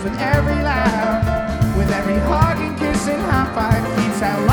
with every laugh, with every hug and kiss and high five keeps that love.